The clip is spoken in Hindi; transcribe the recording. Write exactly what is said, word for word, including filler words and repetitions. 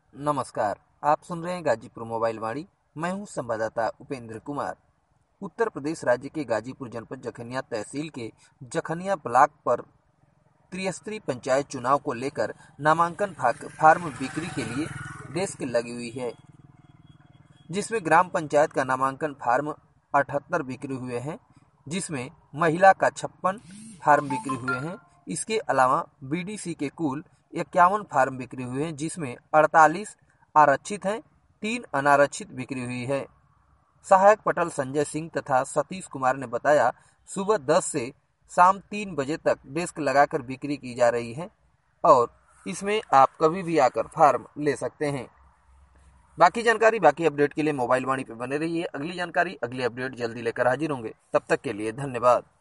नमस्कार। आप सुन रहे हैं गाजीपुर मोबाइल वाणी। मैं हूं संवाददाता उपेंद्र कुमार। उत्तर प्रदेश राज्य के गाजीपुर जनपद जखनिया तहसील के जखनिया ब्लॉक पर त्रिस्तरीय पंचायत चुनाव को लेकर नामांकन फार्म बिक्री के लिए डेस्क लगी हुई है, जिसमें ग्राम पंचायत का नामांकन फार्म अठहत्तर बिक्री हुए हैं, जिसमें महिला का छप्पन फार्म बिक्री हुए हैं। इसके अलावा बीडीसी के कुल इक्यावन फार्म बिक्री हुए हैं, जिसमें अड़तालीस आरक्षित हैं, तीन अनारक्षित बिक्री हुई है। सहायक पटल संजय सिंह तथा सतीश कुमार ने बताया, सुबह दस से शाम तीन बजे तक डेस्क लगाकर बिक्री की जा रही है और इसमें आप कभी भी आकर फार्म ले सकते हैं। बाकी जानकारी, बाकी अपडेट के लिए मोबाइल वाणी पे बने रहिए। अगली जानकारी, अगली अपडेट जल्दी लेकर हाजिर होंगे। तब तक के लिए धन्यवाद।